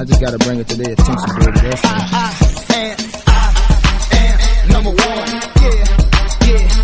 I just gotta bring it to their attention, baby. That's it. I am number one. Yeah, yeah.